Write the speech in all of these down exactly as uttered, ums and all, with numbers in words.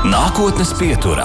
Nākotnes pieturā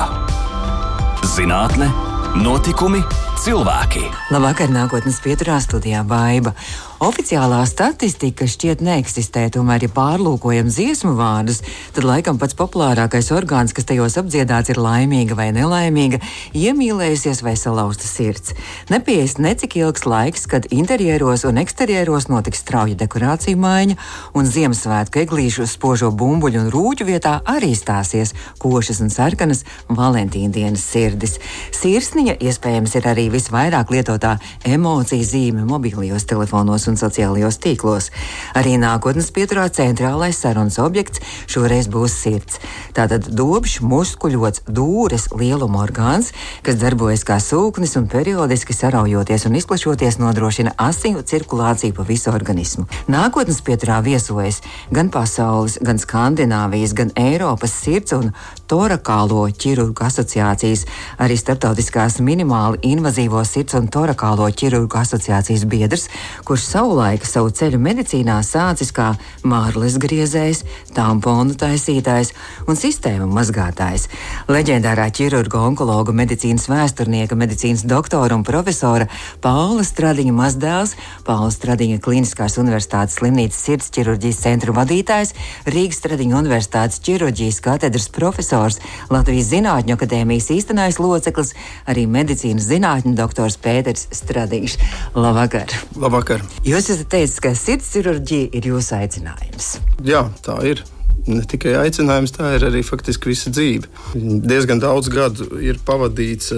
- zinātne, notikumi, cilvēki. Labvakar, nākotnes pieturā studijā Baiba. Oficiālā statistika šķiet neeksistē, tomēr, ja pārlūkojam dziesmu vārdus, tad laikam pats populārākais orgāns, kas tajos apdziedāts, ir laimīga vai nelaimīga, iemīlējusies vai salauzta sirds. Nepaies necik ilgs laiks, kad interjeros un eksterjeros notiks strauja dekorācija maiņa, un Ziemassvētku eglīšu spožo bumbuļu un rūķu vietā arī stāsies košas un sarkanas Valentīna dienas sirdis. Sirsniņa iespējams ir arī visvairāk lietotā emocija zīme mobilijos telefonos un sociālajos tīklos. Arī nākotnes pieturā centrālais sarunas objekts šoreiz būs sirds. Tātad dobšs, muskuļots, dūres lieluma orgāns, kas darbojas kā sūknis un periodiski saraujoties un izplašoties nodrošina asinu cirkulāciju pa visu organismu. Nākotnes pieturā viesojas gan pasaules, gan Skandināvijas, gan Eiropas sirds un torakālo ķirurgu asociācijas, arī starptautiskās minimāli invazīvo sirds un torakālo ķirurgu asociācijas biedrs, kurš savulaik savu ceļu medicīnā sācis kā mārles griezējs, tamponu taisītājs un sistēmu mazgātājs. Leģendārā ķirurga, onkologa, medicīnas vēsturnieka, medicīnas doktora un profesora Paula Stradiņa mazdēls, Paula Stradiņa Kliniskās universitātes slimnīcas sirds ķirurģijas centra vadītājs, Rīgas Stradiņa universitātes ķirurģijas katedras profesors, Latvijas Zinātņu akadēmijas īstenais loceklis, arī medicīnas zinātņu doktors Pēters Stradiņš. Labvakar! Labvakar! Jūs esat teicis, ka sirds ķirurģija ir jūsu aicinājums. Jā, tā ir. Ne tikai aicinājums, tā ir arī faktiski visa dzīve. Diezgan daudz gadu ir pavadīts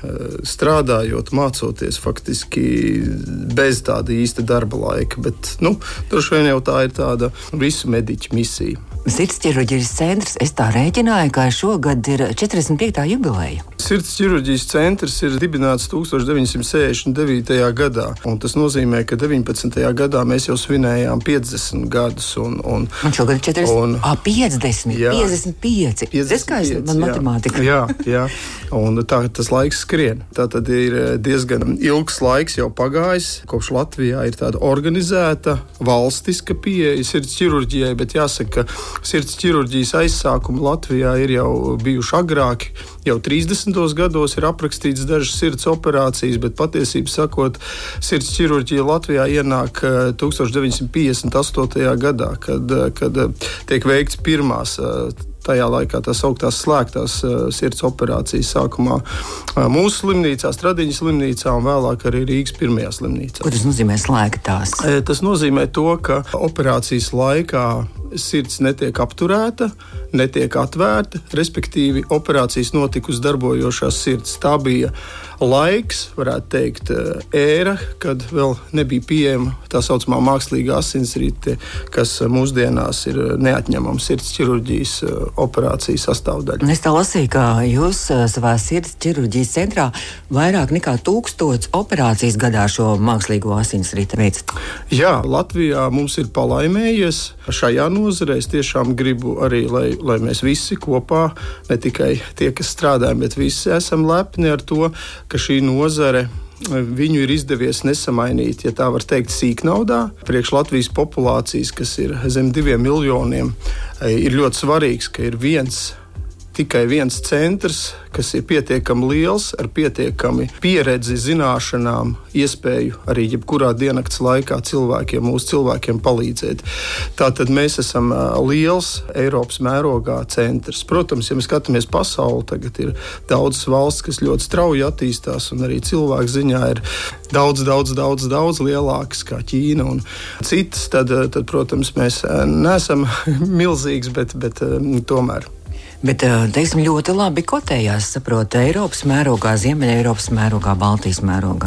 strādājot, mācoties faktiski bez tāda īsta darba laika, bet, nu, droši vien jau tā ir tāda visu mediķu misija. Sirds ķirurģijas centrs, es tā rēķināju, ka šogad ir četrdesmit piekta jubileja. Sirds ķirurģijas centrs ir dibināts tūkstoš deviņsimt sešdesmit devītajā gadā, un tas nozīmē, ka deviņpadsmitajā gadā mēs jau svinējām piecdesmit gadus. Un, un, un šogad ir četrdesmit, un, a, piecdesmit, jā, piecdesmit pieci. Es kā es, man matemātika. Jā, jā, un tā tas laiks skrien. Tā tad ir diezgan ilgs laiks jau pagājis, kopš Latvijā ir tāda organizēta, valstiska pieeja sirds ķirurģijai, bet jāsaka, ka sirds ķirurģijas aizsākumi Latvijā ir jau bijuši agrāki. Jau trīsdesmitos gados ir aprakstīts dažas sirds operācijas, bet patiesībā sakot, sirds ķirurģija Latvijā ienāk tūkstoš deviņsimt piecdesmit astotajā gadā, kad, kad tiek veikts pirmās tajā laikā tās augtās slēgtās uh, sirds operācijas sākumā uh, mūsu slimnīcā, Stradiņas slimnīcā un vēlāk arī Rīgas pirmajā slimnīcā. Ko tas nozīmē slēgtās? E, tas nozīmē to, ka operācijas laikā sirds netiek apturēta, netiek atvērta, respektīvi operācijas notika uz darbojošās sirds. Tā bija laiks, varētu teikt, ēra, kad vēl nebija pieejama tā saucamā mākslīgā asinsrite, kas mūsdienās ir neatņemama sirds ķirurģijas operācijas sastāvdaļa. Es tā lasīju, ka jūs savā sirds ķirurģijas centrā vairāk nekā tūkstots operācijas gadā šo mākslīgo asinsrite veicat. Jā, Latvijā mums ir palaimējies šajā nozarē. Es tiešām gribu arī, lai, lai mēs visi kopā, ne tikai tie, kas strādājam, bet visi esam lepni ar to, ka šī nozare viņu ir izdevies nesamainīt, ja tā var teikt, sīknaudā. Priekš Latvijas populācijas, kas ir zem diviem miljoniem, ir ļoti svarīgs, ka ir viens, tikai viens centrs, kas ir pietiekami liels, ar pietiekami pieredzi, zināšanām, iespēju arī jebkurā diennakts laikā cilvēkiem, mūsu cilvēkiem palīdzēt. Tātad mēs esam liels Eiropas mērogā centrs. Protams, ja mēs skatāmies pasauli, tagad ir daudzas valsts, kas ļoti strauji attīstās, un arī cilvēku ziņā ir daudz, daudz, daudz, daudz lielākas kā Ķīna un citas, tad, tad protams, mēs neesam milzīgs, bet, bet tomēr. Bet, teiksim, ļoti labi kotējās, saprotu, Eiropas mērogā, Ziemeļa Eiropas mērogā, Baltijas mērogā.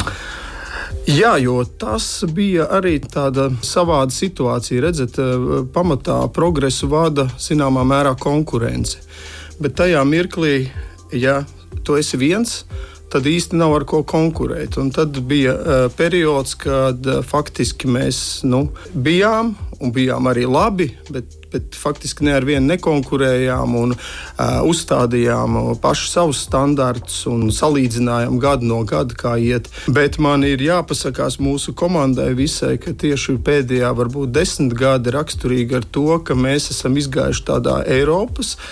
Jā, jo tas bija arī tāda savāda situācija. Redzat, pamatā progresu vada zināmā mērā konkurence. Bet tajā mirklī, ja tu esi viens, tad īsti nav ar ko konkurēt. Un tad bija uh, periods, kad uh, faktiski mēs nu, bijām un bijām arī labi, bet, bet faktiski ne ar vienu nekonkurējām un uh, uzstādījām paši savus standartus un salīdzinājām gadu no gada, kā iet. Bet man ir jāpasakās mūsu komandai visai, ka tieši pēdējā varbūt desmit gadi raksturīgi ar to, ka mēs esam izgājuši tādā Eiropas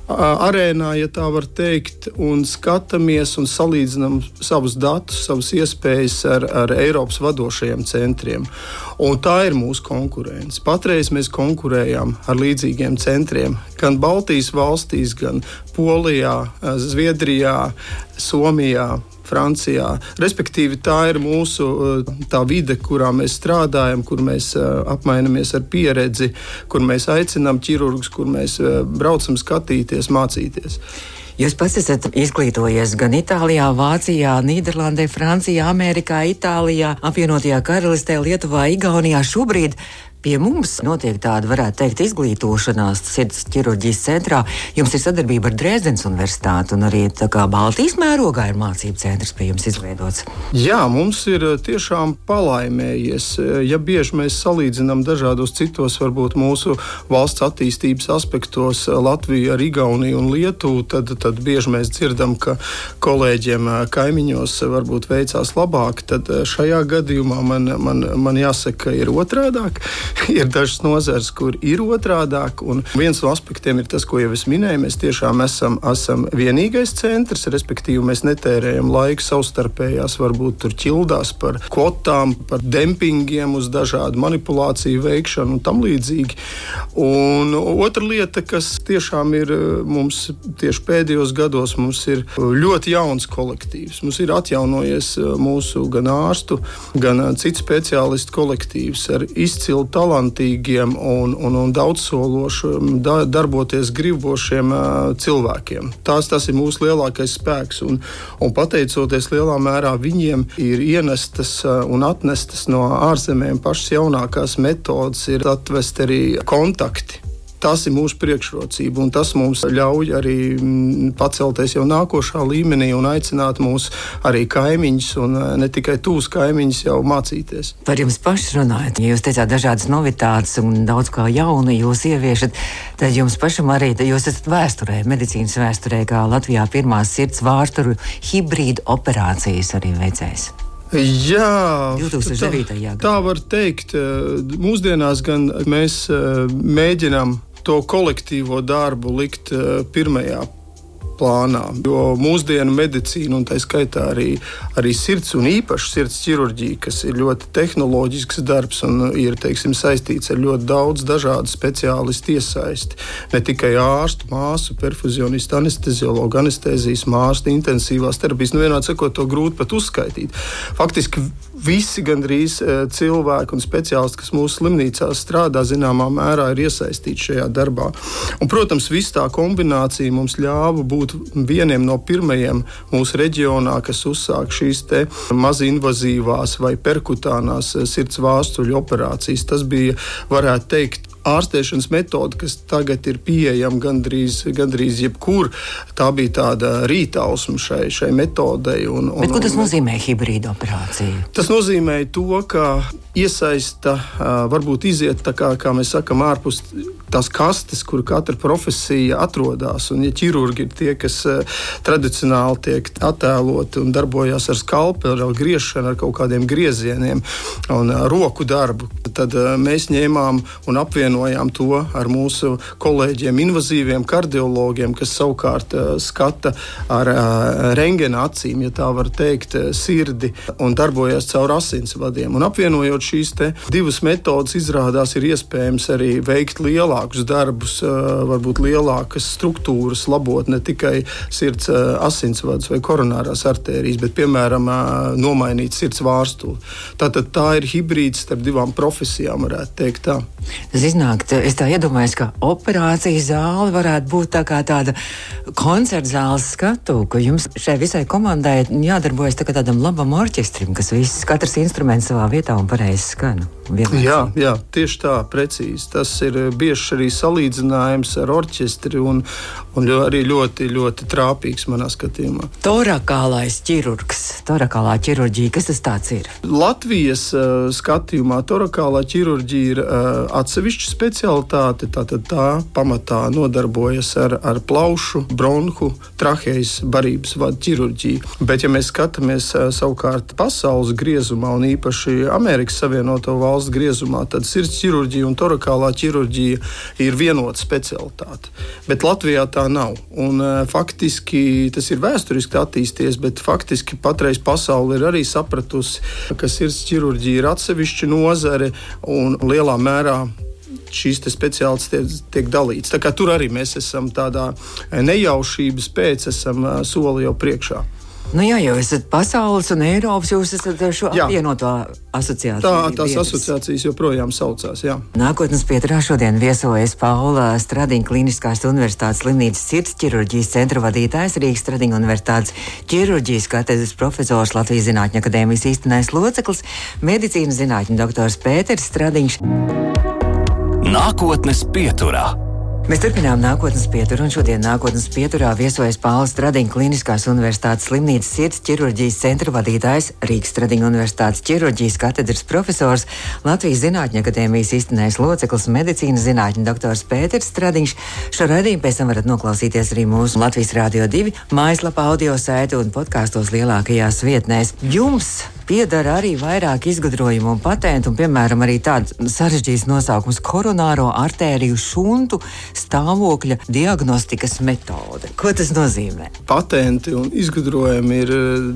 arēnā, ja tā var teikt, un skatāmies un salīdzinām savus datus, savas iespējas ar, ar Eiropas vadošajiem centriem. Un tā ir mūsu konkurence. Patreiz mēs konkurējam ar līdzīgiem centriem gan Baltijas valstīs, gan Polijā, Zviedrijā, Somijā, Francijā. Respektīvi, tā ir mūsu tā vide, kurā mēs strādājam, kur mēs apmainamies ar pieredzi, kur mēs aicinām ķirurgus, kur mēs braucam skatīties, mācīties. Jūs pats esat izglītojies gan Itālijā, Vācijā, Nīderlandē, Francijā, Amerikā, Itālijā, apvienotajā Karalistē, Lietuvā, Igaunijā. Šobrīd pie mums notiek tāda, varētu teikt, izglītošanās sirds ķirurģijas centrā. Jums ir sadarbība ar Dresdenes universitāti un arī tā kā Baltijas mērogā ir mācību centrs pie jums izveidots. Jā, mums ir tiešām palaimējies. Ja bieži mēs salīdzinām dažādos citos, varbūt mūsu valsts attīstības aspektos Latviju ar Igauniju un Lietuvu, tad, tad bieži mēs dzirdam, ka kolēģiem kaimiņos varbūt veicās labāk. Tad šajā gadījumā man, man, man jāsaka, ka ir otrādāk. Ir dažas nozares, kur ir otrādāk, un viens no aspektiem ir tas, ko jau es minēju. Mēs tiešām esam, esam vienīgais centrs, respektīvi mēs netērējam laiku savstarpējās, varbūt tur ķildās par kvotām, par dempingiem uz dažādu manipulāciju veikšanu un tam līdzīgi. Un otra lieta, kas tiešām ir mums tieši pēdējos gados, mums ir ļoti jauns kolektīvs. Mums ir atjaunojies mūsu gan ārstu, gan citu speciālistu kolektīvs ar izcilu talantīgiem un, un, un daudzsološiem, da, darboties gribošiem uh, cilvēkiem. Tās, tas ir mūsu lielākais spēks, un, un pateicoties lielā mērā viņiem ir ienestas uh, un atnestas no ārzemēm pašas jaunākās metodas, ir atvest arī kontakti. Tas ir mūsu priekšrocība, un tas mums ļauj arī pacelties jau nākošā līmenī un aicināt mūs arī kaimiņus, un ne tikai tūs kaimiņus jau mācīties. Par jums pašu runājot, ja jūs teicāt dažādas novitātes un daudz kā jaunu jūs ieviešat, tad jums pašam arī, jūs esat vēsturē, medicīnas vēsturē, kā Latvijā pirmās sirds vārsturu hibrīdu operācijas arī veicējs. Jā, divtūkstoš devītajā gadā. Tā var teikt. Mūsdienās gan mēs mēģinām to kolektīvo darbu likt pirmajā plānā, jo mūsdienu medicīna un tā skaitā arī, arī sirds un īpaši sirds ķirurģija, kas ir ļoti tehnoloģisks darbs un ir, teiksim, saistīts ar ļoti daudz dažādu speciālistu iesaisti. Ne tikai ārstu, māsu, perfuzionistu, anesteziologu, anestēzijas mārstu, intensīvās terapijas, nu vienādi sakot, to grūti pat uzskaitīt. Faktiski visi gandrīz cilvēki un speciālisti, kas mūsu slimnīcās strādā, zināmā mērā ir iesaistīti šajā darbā. Un, protams, viss tā kombinācija mums ļāva būt vieniem no pirmajiem mūsu reģionā, kas uzsāk šīs te mazinvazīvās vai perkutānās sirds vārstuļu operācijas. Tas bija, varētu teikt, ārstēšanas metode, kas tagad ir pieejama gandrīz, gandrīz jebkur. Tā bija tāda rītausma šai, šai metodei. Un, un, Bet ko tas nozīmē hibrīda operācija? Tas nozīmē to, ka iesaista, varbūt iziet tā kā, kā mēs sakam, ārpus tās kastes, kur katra profesija atrodas. Un, ja ķirurgi ir tie, kas tradicionāli tiek attēloti un darbojas ar skalpeli, ar griešanu, ar kaut kādiem griezieniem un roku darbu, tad mēs ņēmām un apvienojām to ar mūsu kolēģiem, invazīviem kardiologiem, kas savukārt skata ar rentgena acīm, ja tā var teikt, sirdi un darbojas caur asinsvadiem. Un apvienojot šīs te divas metodas, izrādās ir iespējams arī veikt lielākus darbus, varbūt lielākas struktūras, labot ne tikai sirds asinsvadus vai koronārās artērijas, bet, piemēram, nomainīt sirds vārstuli. Tātad tā ir hibrīds starp divām profesijām, varētu teikt tā. Tas iznāk, es tā iedomājos, ka operācijas zāle varētu būt tā kā tāda koncerta zāles skatu, ka jums šai visai komandai jādarbojas tā kā tādam labam orķestrim, kas viss, katrs instruments savā vietā un pareizi skan. Vienlaiks. Jā, jā, tieši tā, precīzi. Tas ir bieži arī salīdzinājums ar orķestri un, un arī ļoti, ļoti trāpīgs manā skatījumā. Torakālais ķirurgs, torakālā ķirurģija, kas tas tāds ir? Latvijas uh, skatījumā torakālā ķirurģija ir uh, atsevišķa specialitāte, tātad tā pamatā nodarbojas ar, ar plaušu, bronhu, trahejas barības vadu ķirurģiju. Bet, ja mēs skatāmies uh, savukārt pasaules griezumā un īpaši Amerikas Savienoto valstu griezumā, tad sirds ķirurģija un torakālā ķirurģija ir vienota specialitāte. Bet Latvijā tā nav. Un, faktiski tas ir vēsturiski attīstījies, bet faktiski patreiz pasaule ir arī sapratusi, ka sirds ķirurģija ir atsevišķa nozare un lielā mērā šīs speciālitātes tiek, tiek dalītas. Tā kā tur arī mēs esam tādā nejaušības pēc, esam soli jau priekšā. Nu jā, jau esat pasaules un Eiropas, jūs esat šo apvienoto asociāciju. Tā, tās biedrs. Asociācijas joprojām saucās, jā. Nākotnes pieturā šodien viesojas Paula Stradiņa Kliniskās universitātes slimnīcas sirds ķirurģijas centra vadītājs, Rīgas Stradiņa universitātes ķirurģijas katedras profesors, Latvijas Zinātņu akadēmijas īstenais loceklis, medicīnas zinātņu doktors Pēters Stradiņš. Nākotnes pieturā. Mēs turpinām nākotnes pieturu, un šodien nākotnes pieturā viesojas Paula Stradiņa Kliniskās universitātes slimnīcas sirds ķirurģijas centra vadītājs, Rīgas Stradiņa universitātes ķirurģijas katedras profesors, Latvijas Zinātņu akadēmijas īstenais loceklis, medicīnas zinātņu doktors Pēters Stradiņš. Šo raidījumu pēc tam varat noklausīties arī mūsu Latvijas Rādio divi mājaslapā, audio saiti un podkāstos lielākajās vietnēs. Jums piedara arī vairāk izgudrojumu un patentu, un, piemēram, arī tāds sarežģīts nosaukums koronāro artēriju šuntu stāvokļa diagnostikas metode. Ko tas nozīmē? Patenti un izgudrojumi ir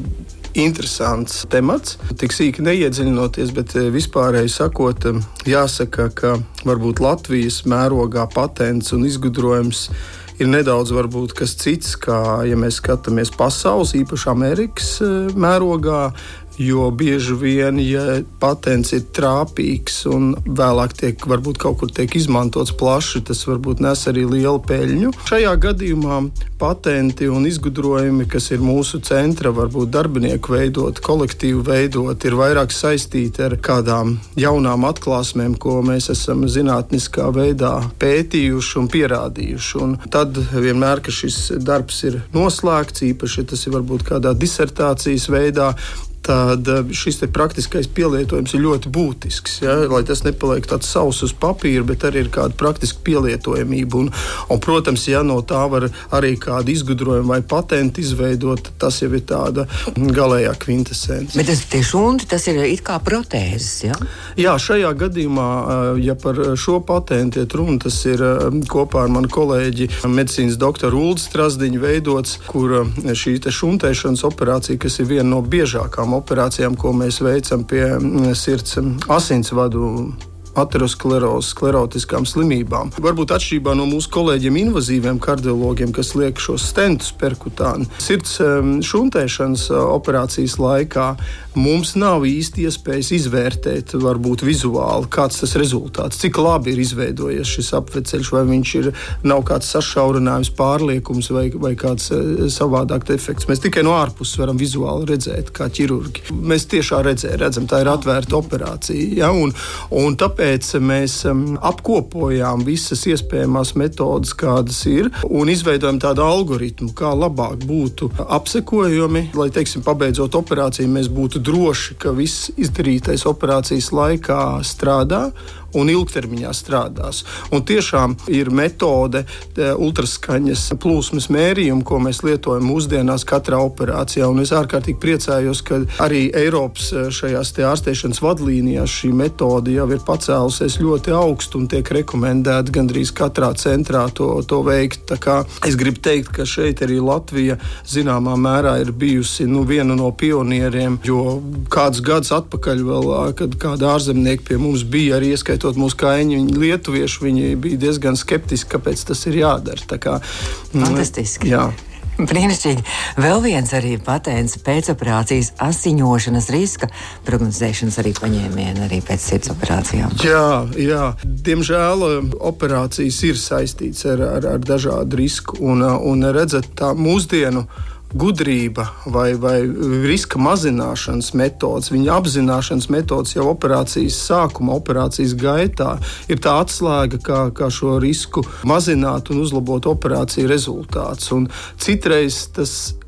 interesants temats. Tik sīki neiedziļinoties, bet vispārēji sakot, jāsaka, ka varbūt Latvijas mērogā patents un izgudrojums ir nedaudz varbūt kas cits, kā ja mēs skatāmies pasaules, īpaši Amerikas mērogā. Jo bieži vien, ja patents ir trāpīgs un vēlāk tiek, varbūt kaut kur tiek izmantots plaši, tas varbūt nes arī lielu peļņu. Šajā gadījumā patenti un izgudrojumi, kas ir mūsu centra, varbūt darbinieku veidot, kolektīvu veidot, ir vairāk saistīti ar kādām jaunām atklāsmēm, ko mēs esam zinātniskā veidā pētījuši un pierādījuši. Un tad vienmēr, ka šis darbs ir noslēgts, īpaši tas ir varbūt kādā disertācijas veidā, tad šis te praktiskais pielietojums ir ļoti būtisks. Ja? Lai tas nepaliek tāds sauss uz papīra, bet arī ir kāda praktiska pielietojamība. Un, un, protams, ja no tā var arī kādu izgudrojumu vai patentu izveidot, tas jau ir tāda galējā kvintesence. Bet tas tie šunti, tas ir it kā protēzes, ja? Jā, šajā gadījumā, ja par šo patentu iet runa, tas ir kopā ar manu kolēģi medicīnas doktoru Uldi Strasdiņu veidots, kur šī te šuntēšanas operācija, kas ir viena no biežākām operācijām, ko mēs veicam pie sirds asinsvadu aterosklerozes, sklerotiskām slimībām. Varbūt atšķirībā no mūsu kolēģiem invazīviem kardiologiem, kas liek šos stentus perkutāni. Sirds šuntēšanas operācijas laikā mums nav īsti iespējas izvērtēt varbūt vizuāli, kāds tas rezultāts, cik labi ir izveidojies šis apveceļš, vai viņš ir, nav kāds sašaurinājums, pārliekums vai, vai kāds savādāk efekts. Mēs tikai no ārpuses varam vizuāli redzēt, kā ķirurgi. Mēs tiešā redzē, redzam, tā ir atvērta operācija. Ja? Un, un tāpēc Tāpēc mēs um, apkopojām visas iespējamās metodas, kādas ir, un izveidojam tādu algoritmu, kā labāk būtu apsekojumi, lai, teiksim, pabeidzot operāciju, mēs būtu droši, ka viss izdarītais operācijas laikā strādā un ilgtermiņā strādās. Un tiešām ir metode ultraskaņas plūsmas mērījuma, ko mēs lietojam mūsdienās katrā operācijā. Un es ārkārtīgi priecājos, ka arī Eiropas šajās te ārstēšanas vadlīnijās šī metode jau ir pacēlusies ļoti augstu un tiek rekomendēta gandrīz katrā centrā to, to veikt. Tā kā es gribu teikt, ka šeit arī Latvija zināmā mērā ir bijusi nu, viena no pionieriem, jo kādus gadus atpakaļ vēl, kad kādi ārzemnieki pie mums bija, arī ieskaitot mūsu kaimiņi, viņi lietuvieši, viņi bija diezgan skeptiski, kāpēc tas ir jādara. Tā kā, fantastiski. Jā. Brīnišķīgi. Vēl viens arī patents pēcoperācijas asiņošanas riska prognozēšanas arī paņēmieni arī pēc sirds operācijām. Jā, jā. Diemžēl operācijas ir saistīts ar, ar, ar dažādu risku un, un redzat tā mūsdienu gudrība vai, vai riska mazināšanas metodas, viņa apzināšanas metodas jau operācijas sākuma, operācijas gaitā ir tā atslēga, kā, kā šo risku mazināt un uzlabot operāciju rezultātus. Un citreiz tas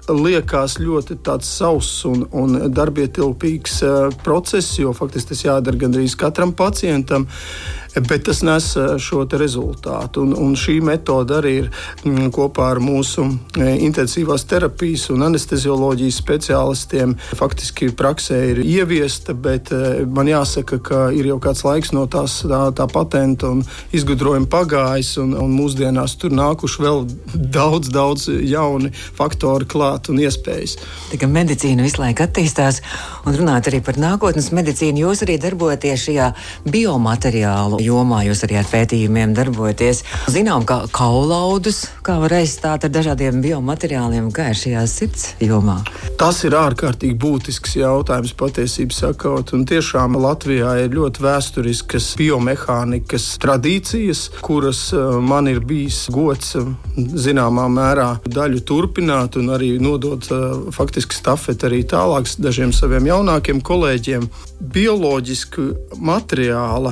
liekas ļoti tāds sauss un, un darbietilpīgs process, jo faktiski tas jādara gandrīz katram pacientam. Bet tas nes šo rezultātu. Un, un šī metode arī ir m, kopā ar mūsu intensīvās terapijas un anestezioloģijas speciālistiem. Faktiski praksē ir ieviesta, bet man jāsaka, ka ir jau kāds laiks no tās, tā, tā patenta un izgudrojuma pagājis. Un, un mūsdienās tur nākuši vēl daudz, daudz jauni faktori klāt un iespējas. Tikai medicīna visu laiku attīstās. Un runāt arī par nākotnes medicīnu, jūs arī darbojaties šajā biomateriālu jomā, jūs arī ar pētījumiem darbojaties. Zinām, ka kaulaudus, kā var aizstāt ar dažādiem biomateriāliem, kā ir šajā sirds jomā? Tas ir ārkārtīgi būtisks jautājums patiesībā sakot, un tiešām Latvijā ir ļoti vēsturiskas biomehānikas tradīcijas, kuras man ir bijis gods zināmā mērā daļu turpināt un arī nodot faktiski stafeti arī tālāk dažiem saviem jaunākiem kolēģiem. Bioloģisku materiāla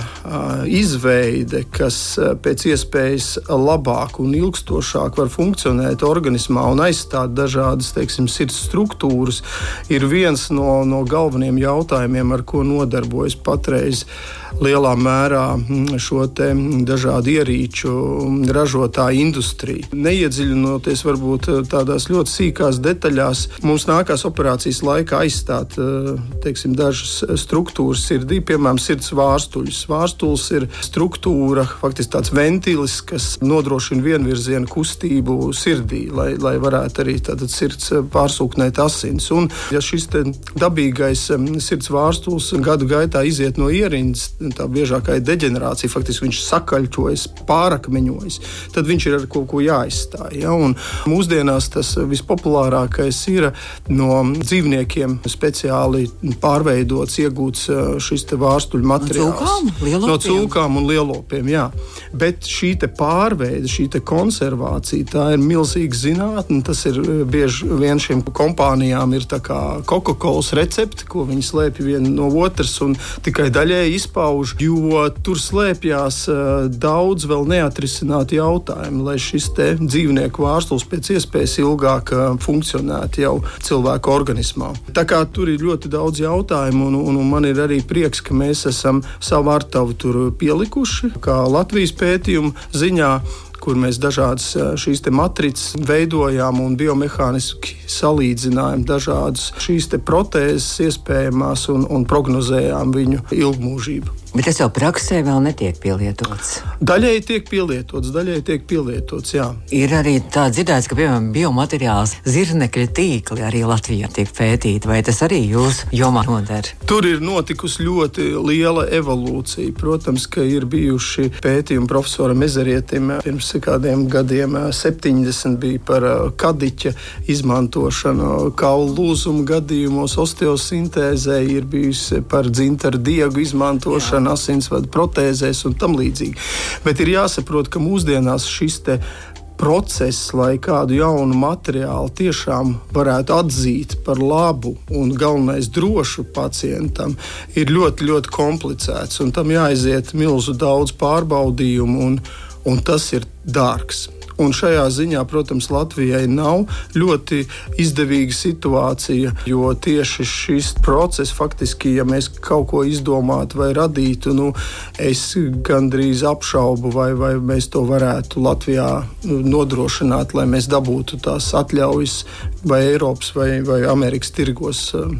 izveide, kas pēc iespējas labāk un ilgstošāk var funkcionēt organismā un aizstāt dažādas, teiksim, sirds struktūras, ir viens no, no galvenajiem jautājumiem, ar ko nodarbojas patreiz lielā mērā šo te dažādu ierīču ražotāju industriju. Neiedziļinoties varbūt tādās ļoti sīkās detaļās, mums nākās operācijas laikā aizstāt, teiksim, dažas struktūras sirdī, piemēram, sirds vārstuļus. Vārstuļs ir struktūra, faktiski tāds ventilis, kas nodrošina vienvirzienu kustību sirdī, lai, lai varētu arī tātad sirds pārsūknēt asins. Un, ja šis te dabīgais sirds vārstuļs gadu gaitā iziet no ierindas, tā biežākā ir deģenerācija, faktiski viņš sakaļķojas, pārakmeņojas, tad viņš ir ar kaut ko jāizstāj. Ja? Un mūsdienās tas vispopulārākais ir no dzīvniekiem speciāli pārveidots, iegūts šis te vārstuļu materiāls. No cūkām un lielopiem, jā. Bet šī te pārveide, šī te konservācija, tā ir milzīga zinātne. Tas ir bieži vien šiem kompānijām ir tā kā Coca-Colas recepti, ko viņi slēpj viena no otras un tikai daļēji izpauž, jo tur slēpjās daudz vēl neatrisināti jautājumi, lai šis te dzīvnieku vārstuls pēc iespējas ilgāk funkcionētu jau cilvēku organismā. Tā kā tur ir ļoti daudz jautājumu un, un, un man ir arī prieks, ka mēs esam savu artavu tur pielikuši, kā Latvijas pētījumu ziņā, kur mēs dažādas šīs te matricas veidojām un biomehāniski salīdzinājām dažādas šīs te protēzes iespējamās un, un prognozējām viņu ilgmūžību. Bet tas jau praksē vēl netiek pielietots. Daļēji tiek pielietots, daļēji tiek pielietots, jā. Ir arī tā dzirdēts, ka, piemēram, biomateriāls zirnekļa tīkli arī Latvijā tiek pētīti. Vai tas arī jūs jomā noder? Tur ir notikusi ļoti liela evolūcija. Protams, ka ir bijuši pētījumi profesoram Ezerietim pirms kādiem gadiem, septiņdesmit bija par kadiķa izmantošanu kaulu lūzumu gadījumos, osteosintēzē, ir bijusi par dzintaru diegu izmantošanu, asinsvadu protēzēs un tam līdzīgi. Bet ir jāsaprot, ka mūsdienās šis te process, lai kādu jaunu materiālu tiešām varētu atzīt par labu un galvenais drošu pacientam, ir ļoti, ļoti komplicēts. Un tam jāaiziet milzu daudz pārbaudījumu un, un tas ir dārgs. Un šajā ziņā, protams, Latvijai nav ļoti izdevīga situācija, jo tieši šis process faktiski, ja mēs kaut ko izdomātu vai radītu, nu, es gandrīz apšaubu, vai, vai mēs to varētu Latvijā nodrošināt, lai mēs dabūtu tās atļaujas vai Eiropas vai, vai Amerikas tirgos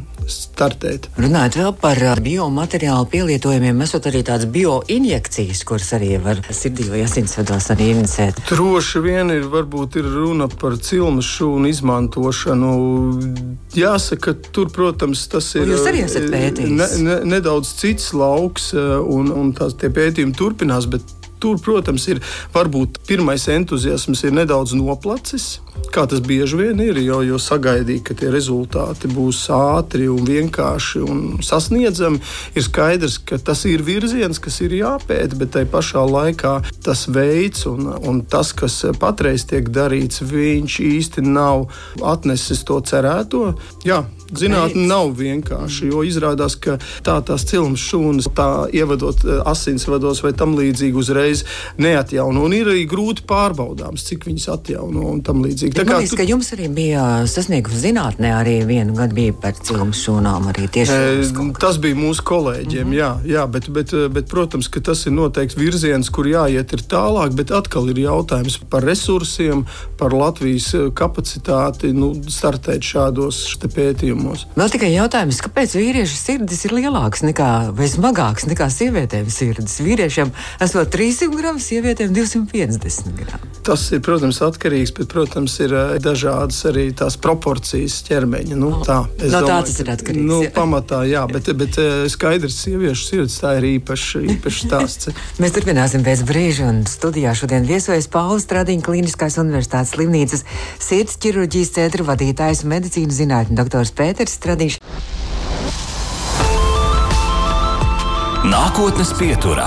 startēt. Runājot vēl par biomateriālu pielietojumiem, esot arī tādas bioinjekcijas, kuras arī var sirdī vai asinsvados arī injicēt. Droši vien ir, varbūt ir runa par cilmes šūnu izmantošanu. Jāsaka, tur, protams, tas ir Jūs arī esat pētījis. ne, ne, nedaudz cits lauks, un, un tās tie pētījumi turpinās, bet tur, protams, ir varbūt pirmais entuziasms ir nedaudz noplacis, kā tas bieži vien ir, jo, jo sagaidīja, ka tie rezultāti būs ātri un vienkārši un sasniedzami. Ir skaidrs, ka tas ir virziens, kas ir jāpēta, bet tai pašā laikā tas veids un, un tas, kas patreiz tiek darīts, viņš īsti nav atnesis to cerēto. Jā, zinātne nav vienkārši, jo izrādās, ka tā tās cilmes šūnas, tā ievadot asinsvados vai tam līdzīgi uzreiz neatjauno. Un ir arī grūti pārbaudāms, cik viņas atjauno un tam līdzīgi. līdzīgi. Man liekas, tu... ka jums arī bija sasniegums zinātnē, arī vienu gadu bija par cilmes šūnām. Arī tieši e, tas bija mūsu kolēģiem, mm-hmm. jā, jā bet, bet, bet, protams, ka tas ir noteikti virziens, kur jāiet ir tālāk, bet atkal ir jautājums par resursiem, par Latvijas kapacitāti, nu, startēt šādos pētījumos. Vēl tikai jautājums, kāpēc vīriešu sirdis ir lielāks nekā, vai smagāks nekā sievietēm sirdis? Vīriešiem esot trīssimt gramu, sievietēm divsimt piecdesmit gramu. Tas ir, protams, atkarīgs, bet, protams, ir dažādas arī tās proporcijas ķermeņa. Nu, tā, no domāju, tā tas ir atkarīgs. Nu, pamatā, jā, bet, bet skaidrs, sieviešu sirds tā ir īpaši, īpaši stāsts. Mēs turpināsim pēc brīža, un studijā šodien viesojas Paula Stradiņa Kliniskās universitātes slimnīcas sirds ķirurģijas centra vadītājs un medicīnas zinātņu doktors Pēters Stradiņš. Nākotnes pieturā.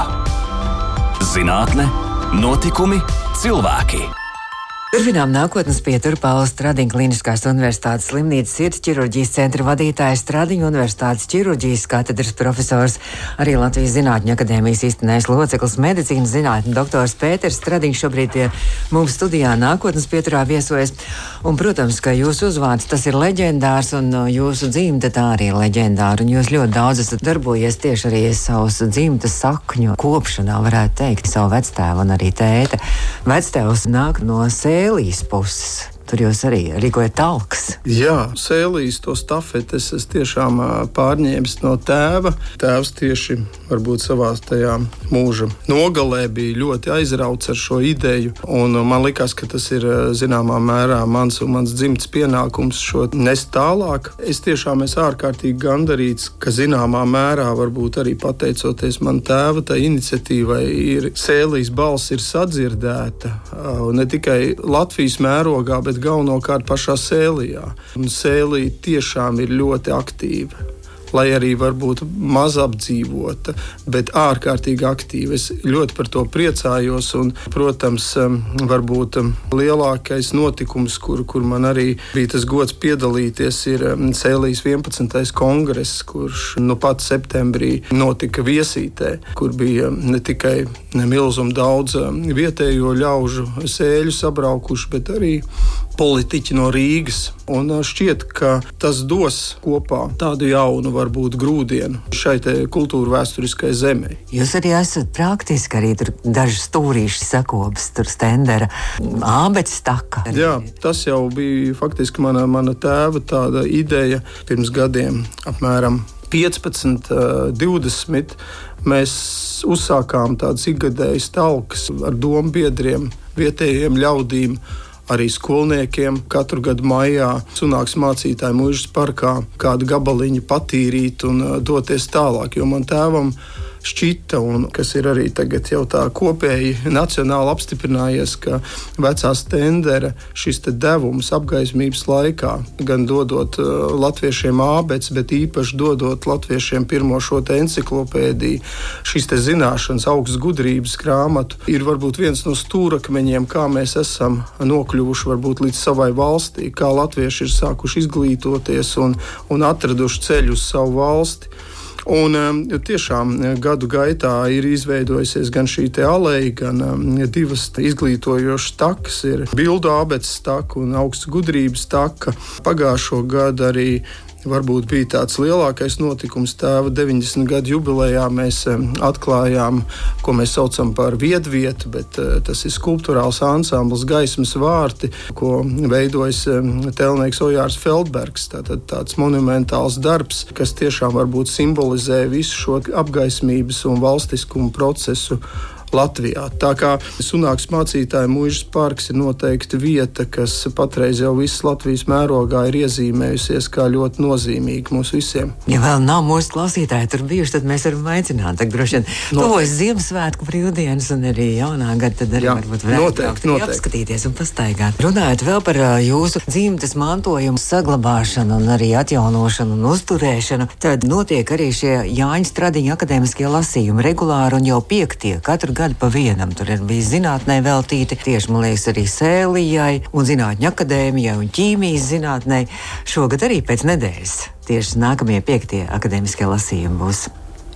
Zinātne, notikumi, cilvēki. Turpinām nākotnes pieturu. Paula Stradiņa Kliniskās universitātes slimnīcas sirds ķirurģijas centra vadītājs, Stradiņa universitātes ķirurģijas katedras profesors, arī Latvijas Zinātņu akadēmijas īstenais loceklis, medicīnas zinātņu doktors Pēters Stradiņš šobrīd pie mums studijā nākotnes pieturā viesojas. Un, protams, ka jūsu uzvārds tas ir leģendārs, un jūsu dzimta tā arī ir leģendāra, un jūs ļoti daudz esat darbojies tieši arī savus dzimtas sakņu kopšanā, varētu teikt, savu vectēvu un arī tēta. Vectēvs nāk no Sēlijas puses. Tur jūs arī rīkojat talkas. Jā, Sēlijas to stafetes es tiešām pārņēmis no tēva. Tēvs tieši varbūt savā tajā mūža nogalē bija ļoti aizrauts ar šo ideju. Un man likās, ka tas ir zināmā mērā mans un mans dzimtas pienākums šo nest tālāk. Es tiešām esmu ārkārtīgi gandarīts, ka zināmā mērā varbūt arī pateicoties man tēva tai iniciatīvai ir Sēlijas balss ir sadzirdēta. Ne tikai Latvijas mērogā, bet galvenokārt pašā Sēlijā. Un Sēlija tiešām ir ļoti aktīva. Lai arī varbūt maz apdzīvota, bet ārkārtīgi aktīva. Es ļoti par to priecājos, un, protams, varbūt lielākais notikums, kur, kur man arī bija tas gods piedalīties, ir Sēlijas vienpadsmitais kongress, kurš nu pat septembrī notika Viesītē, kur bija ne tikai milzum daudz vietējo ļaužu sēļu sabraukuši, bet arī politiķi no Rīgas. Un šķiet, ka tas dos kopā tādu jaunu, varbūt grūdienu šai te kultūra vēsturiskai zemē. Jūs arī esat praktiski, arī tur daži stūrīši sakobas, tur stendera, ābeces taka. Jā, tas jau bija faktiski mana, mana tēva tāda ideja pirms gadiem, apmēram piecpadsmit, divdesmit. Mēs uzsākām tādas ikgadējas talkas ar dombiedriem, vietējiem ļaudīm, arī skolniekiem. Katru gadu maijā sunāks mācītāji Muižas parkā kādu gabaliņu patīrīt un doties tālāk, jo man tēvam šķita, un kas ir arī tagad jau tā kopēji nacionāli apstiprinājies, ka vecā stendera šis te devums apgaismības laikā, gan dodot uh, latviešiem ābeces, bet īpaši dodot latviešiem pirmo šo te enciklopēdiju, šis te zināšanas, augstas gudrības grāmatu, ir varbūt viens no stūrakmeņiem, kā mēs esam nokļuvuši varbūt līdz savai valstī, kā latvieši ir sākuši izglītoties un, un atraduši ceļu uz savu valsti. Un tiešām gadu gaitā ir izveidojusies gan šī te aleja, gan divas izglītojošas takas. Ir Bildu ābeces taka un augstas gudrības taka. Pagājušo gadu arī varbūt bija tāds lielākais notikums tēva deviņdesmit gadu jubilejā. Mēs atklājām, ko mēs saucam par viedvietu, bet tas ir skulptūrāls ansambls Gaismas vārti, ko veidojas tēlnieks Ojārs Feldbergs. Tātad tāds monumentāls darbs, kas tiešām varbūt simbolizē visu šo apgaismības un valstiskumu procesu Latvijā. Tā kā sunāks mācītāju Muižas parks ir noteikti vieta, kas patreiz jau visas Latvijas mērogā ir iezīmējusies kā ļoti nozīmīga mums visiem. Ja vēl nav mūsu klausītāji tur bijuši, tad mēs varam aicināt. Tad droši vien tuvojas Ziemassvētku brīvdienas un arī jaunā gada, tad arī Jā, varbūt varētu braukt arī apskatīties un pastaigāt. Runājot vēl par jūsu dzimtes mantojumu saglabāšanu un arī atjaunošanu un uzturēšanu, tad notiek arī šie Jāņa Stradiņa akadēmiskie lasījumi regulāri un jau piektie katru gadu pa vienam. Tur ir bijis zinātnē veltīti, tieši, man liekas, arī Sēlijai un Zinātņu akadēmijai un ķīmijas zinātnē. Šogad arī pēc nedēļas tieši nākamie piektie akadēmiskie lasījumi būs.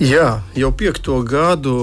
Jā, jau piekto gadu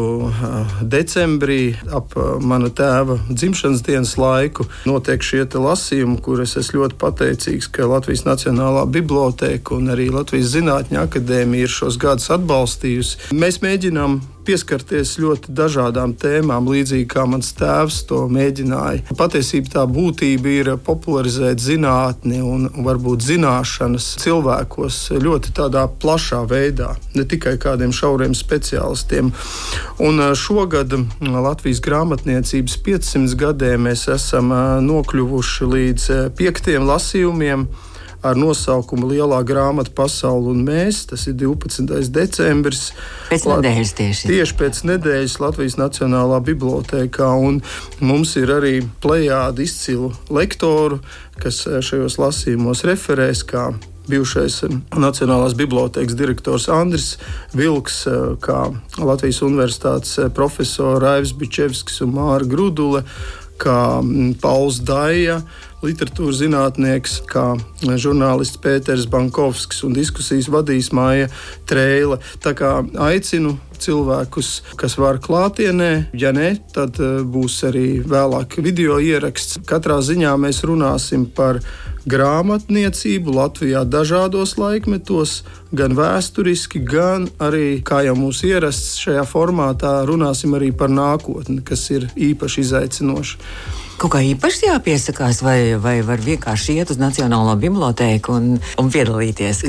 decembrī ap mana tēva dzimšanas dienas laiku notiek šie lasījumi, kur es esmu ļoti pateicīgs, ka Latvijas Nacionālā bibliotēka un arī Latvijas Zinātņu akadēmija ir šos gadus atbalstījusi. Mēs mēģinām pieskarties ļoti dažādām tēmām, līdzīgi kā mans tēvs to mēģināja. Patiesībā tā būtība ir popularizēt zinātni un varbūt zināšanas cilvēkos ļoti tādā plašā veidā, ne tikai kādiem šauriem speciālistiem. Un šogad Latvijas grāmatniecības piecsimt gadiem mēs esam nokļuvuši līdz piektiem lasījumiem ar nosaukumu Lielā grāmata Pasaule un mēs. Tas ir divpadsmitais decembris. Pēc nedēļas tieši. Tieši pēc nedēļas Latvijas Nacionālā bibliotēkā. Un mums ir arī plejāda izcilu lektoru, kas šajos lasījumos referēs, kā bijušais Nacionālās bibliotēkas direktors Andris Vilks, kā Latvijas Universitātes profesori Raivs Bičevskis un Māra Grudule, kā Pauls Daija, literatūras zinātnieks, kā žurnālists Pēters Bankovskis un diskusijas vadīs Māja Treile. Tā kā aicinu cilvēkus, kas var klātienē, ja ne, tad būs arī vēlāk video ieraksts. Katrā ziņā mēs runāsim par grāmatniecību Latvijā dažādos laikmetos, gan vēsturiski, gan arī, kā jau mums ierasts šajā formātā, runāsim arī par nākotni, kas ir īpaši izaicinoši. Kaut kā īpaši jāpiesakās, vai, vai var vienkārši iet uz Nacionālo bibliotēku un, un piedalīties?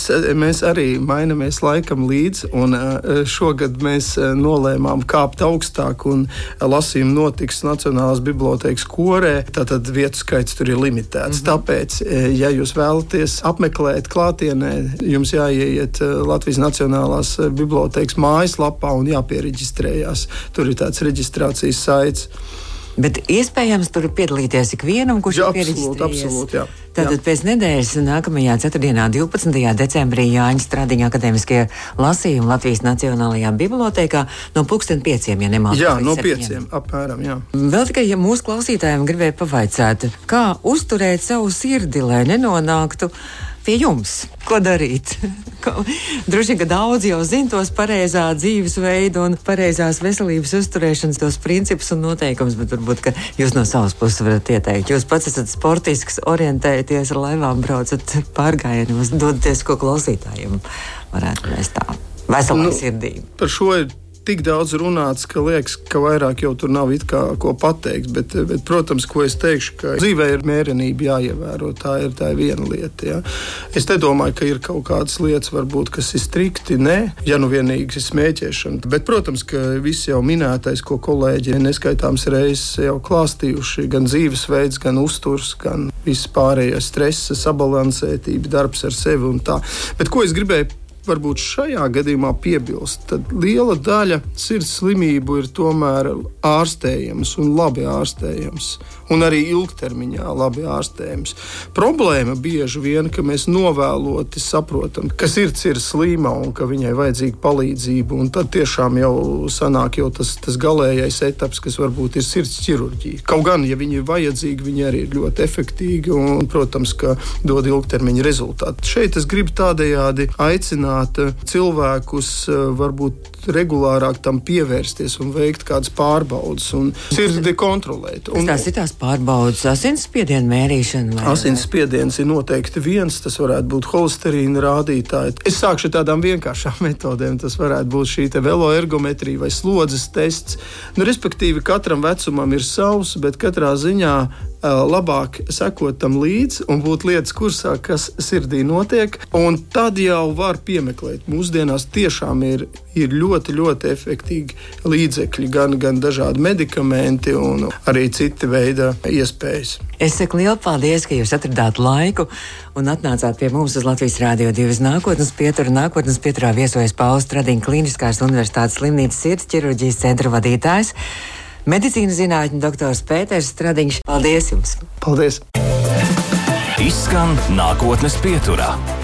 Mēs arī mainamies laikam līdzi, un šogad mēs nolēmām kāpt augstāk, un lasījumi notiks Nacionālās bibliotēkas korē, tātad vietu skaits tur ir limitēts. Mm-hmm. Tāpēc, ja jūs vēlaties apmeklēt klātienē, jums jāieiet Latvijas Nacionālās bibliotēkas mājaslapā un jāpiereģistrējās. Tur ir tāds reģistrācijas saits. Bet iespējams tur piedalīties ikvienam, kurš jā, ir pieregistrējies. Absolūti, jā. Tātad pēc nedēļas nākamajā ceturtdienā, divpadsmitajā decembrī Jāņa Stradiņa akadēmiskie lasījumi Latvijas Nacionālajā bibliotēkā no pulksten pieciem, ja nemaldos. Jā, no pieciem, apmēram, jā. Vēl tikai, ja mūsu klausītājiem gribēja pavaicāt, kā uzturēt savu sirdi, lai nenonāktu pie jums. Ko darīt? Droši vien, ka daudz jau zina tos pareizā dzīvesveidu un pareizās veselības uzturēšanas tos principus un noteikumus, bet varbūt, ka jūs no savas puses varat ieteikt. Jūs pats esat sportisks, orientēties ar laivām, braucat pārgājienos, dodaties, ko klausītājiem varētu mēs tā veselā nu, sirdī. Par šo ir tik daudz runāts, ka liekas, ka vairāk jau tur nav it kā ko pateikt, bet, bet protams, ko es teikšu, ka dzīvē ir mērenība jāievēro, tā ir, tā ir viena lieta. Ja. Es nedomāju, ka ir kaut kādas lietas, varbūt, kas ir strikti, ne, ja nu vienīgi ir smēķēšana. Bet, protams, ka viss jau minētais, ko kolēģi neskaitāms reizes jau klāstījuši, gan dzīvesveids, gan uzturs, gan viss pārējais stresa, sabalansētība, darbs ar sevi un tā. Bet ko es gribēju varbūt šajā gadījumā piebilst, tad liela daļa sirds slimību ir tomēr ārstējams un labi ārstējams, un arī ilgtermiņā labi ārstējams. Problēma bieži vien, ka mēs novēloti saprotam, ka sirds ir slima un ka viņai vajadzīga palīdzība, un tad tiešām jau sanāk jau tas, tas galējais etaps, kas varbūt ir sirds ķirurģija. Kaut gan, ja viņi ir vajadzīgi, viņi arī ir ļoti efektīgi un, protams, ka dod ilgtermiņa rezultātu. Šeit es gribu tādējādi aicināt cilvēkus varbūt regulārāk tam pievērsties un veikt kādas pārbaudas un sirdi kontrolēt. Un, tās ir tās pārbaudas, asinsspiediena mērīšana? Asinsspiediens ir noteikti viens, tas varētu būt holesterīna rādītāji. Es sākšu ar tādām vienkāršām metodēm, tas varētu būt šī te veloergometrija vai slodzes tests. Nu, respektīvi, katram vecumam ir savs, bet katrā ziņā labāk sekot tam līdzi un būt lietas kursā, kas sirdī notiek, un tad jau var piemeklēt. Mūsdienās tiešām ir, ir ļoti, ļoti efektīgi līdzekļi, gan, gan dažādi medikamenti un arī citi veida iespējas. Es saku lielu paldies, ka jūs atradāt laiku un atnācāt pie mums uz Latvijas Rādio divi nākotnes pieturu. Nākotnes pieturā viesojas Pauls Stradiņa Kliniskās universitātes slimnīcas sirds ķirurģijas centra vadītājs, medicīnas zinātņu doktors Pēters Stradiņš. Paldies jums! Paldies! Izskan nākotnes pieturā.